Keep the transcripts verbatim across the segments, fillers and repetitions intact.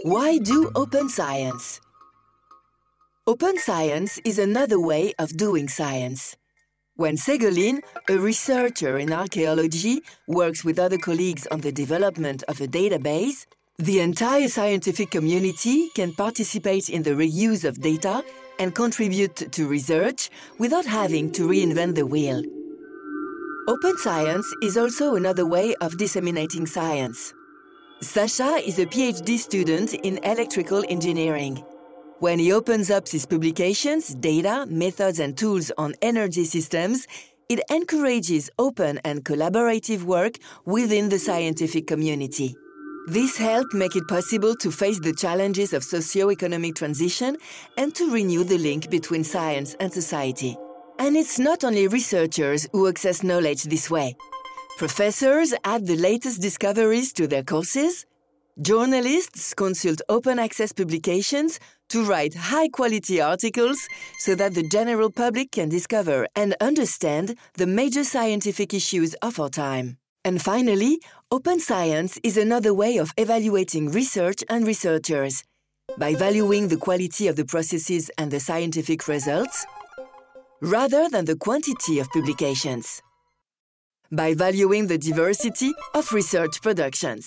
Why do open science? Open science is another way of doing science. When Ségolène, a researcher in archaeology, works with other colleagues on the development of a database, the entire scientific community can participate in the reuse of data and contribute to research without having to reinvent the wheel. Open science is also another way of disseminating science. Sacha is a PhD student in electrical engineering. When he opens up his publications, data, methods and tools on energy systems, it encourages open and collaborative work within the scientific community. This helped make it possible to face the challenges of socio-economic transition and to renew the link between science and society. And it's not only researchers who access knowledge this way. Professors add the latest discoveries to their courses. Journalists consult open access publications to write high-quality articles so that the general public can discover and understand the major scientific issues of our time. And finally, open science is another way of evaluating research and researchers by valuing the quality of the processes and the scientific results, rather than the quantity of publications, by valuing the diversity of research productions.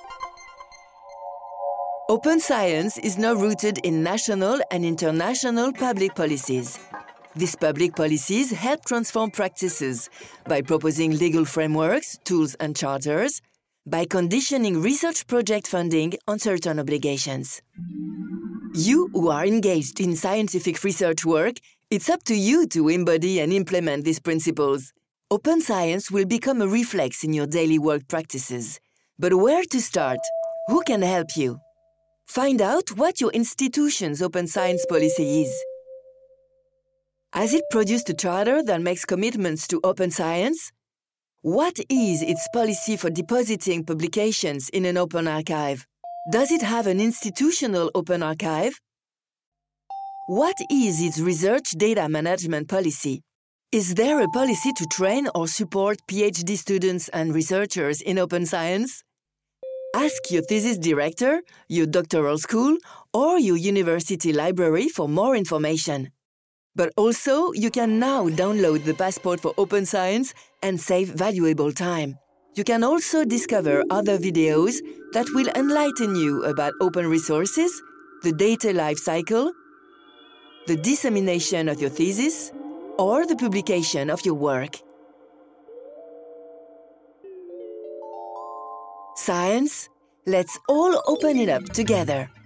Open science is now rooted in national and international public policies. These public policies help transform practices by proposing legal frameworks, tools and charters, by conditioning research project funding on certain obligations. You who are engaged in scientific research work, it's up to you to embody and implement these principles. Open science will become a reflex in your daily work practices. But where to start? Who can help you? Find out what your institution's open science policy is. Has it produced a charter that makes commitments to open science? What is its policy for depositing publications in an open archive? Does it have an institutional open archive? What is its research data management policy? Is there a policy to train or support PhD students and researchers in open science? Ask your thesis director, your doctoral school, or your university library for more information. But also, you can now download the Passport for Open Science and save valuable time. You can also discover other videos that will enlighten you about open resources, the data life cycle, the dissemination of your thesis, or the publication of your work. Science, let's all open it up together.